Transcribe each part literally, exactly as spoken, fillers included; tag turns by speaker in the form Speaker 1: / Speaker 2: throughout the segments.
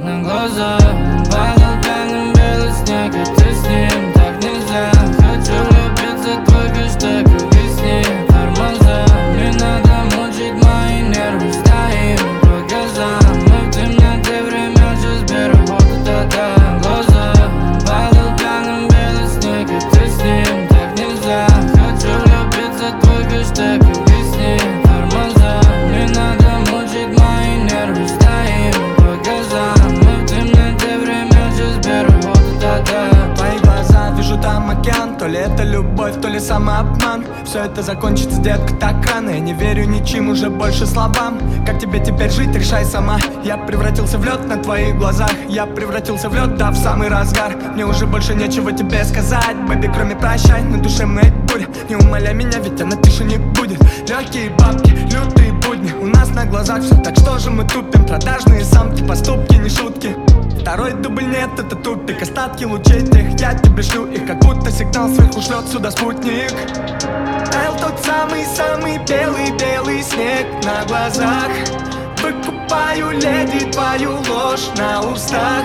Speaker 1: на глаза. Падал пьяным белый снег, и ты с ним так нельзя. Хочу влюбиться, твой хэштег увесни тормоза. Не надо мучить мои нервы, стоим по газам. Мы в темноте, время сейчас беру вот это глаза. Падал пьяным белый снег, и ты с ним так нельзя. Хочу влюбиться, твой хэштег увесни тормоза. Не надо мучить мои нервы, стоим по газам. Мы в темноте, время сейчас беру вот это.
Speaker 2: Твои глаза, вижу там океан. То ли это любовь, то ли самообман. Все это закончится, детка, так рано. Я не верю ничем, уже больше словам. Как тебе теперь жить, решай сама. Я превратился в лед на твоих глазах. Я превратился в лед, да, в самый разгар. Мне уже больше нечего тебе сказать, бэби, кроме прощай. На душе моей буря, не умоляй меня, ведь она тише не будет. Легкие бабки, лютые будни, у нас на глазах все, так что же мы тупим? Продажные самки, поступки, не шутки. Второй дубль нет, это тупик. Остатки лучей тех, я тебе шлю их, как будто сигнал сверху шлет сюда спутник. Таял тот самый-самый белый-белый снег на глазах. Выкупаю, леди, твою ложь на устах.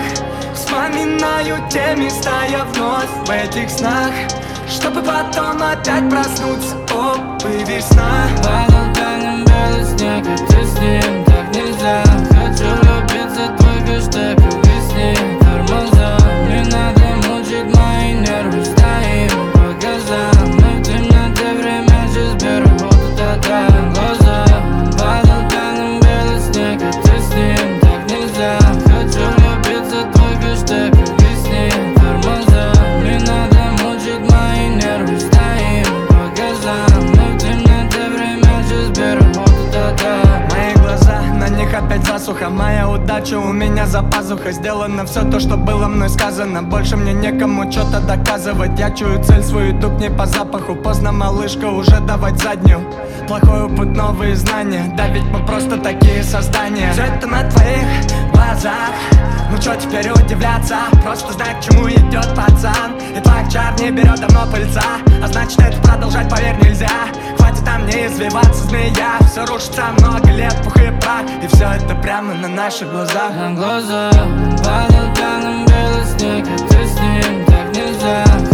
Speaker 2: Вспоминаю те места я вновь в этих снах, чтобы потом опять проснуться, оп, и весна.
Speaker 1: Падал пьяным белый снег, и ты с ним так нельзя. Хочу влюбиться, твой хэштег увесни тормоза. Не надо мучить мои нервы, стоим по газам. Мы в темноте, время сейчас беру вот это глаза. Падал пьяным белый снег, и ты с ним так нельзя. Хочу влюбиться, твой хэштег увесни тормоза. Не надо мучить мои нервы, стоим по газам. Мы в темноте, время сейчас беру вот это.
Speaker 2: Мои глаза, на них опять засуха. Моя удача у меня за пазухой. Сделано все то, что было мной сказано. Больше мне некому что-то доказывать. Я чую цель свою, иду к ней по запаху. Поздно, малышка, уже давать заднюю. Плохой опыт, новые знания. Да ведь мы просто такие создания. Все это на твоих глазах. Ну чё теперь удивляться? Просто знай, к чему идет пацан. И твоих чар не берет давно пыльца. А значит, это продолжать, поверь, нельзя. Хватит там не извиваться, змея. Все рушится, много лет, пух и прах. И все это прямо на наших глазах.
Speaker 1: На глаза падал пьяным белый снег, и ты с ним так нельзя.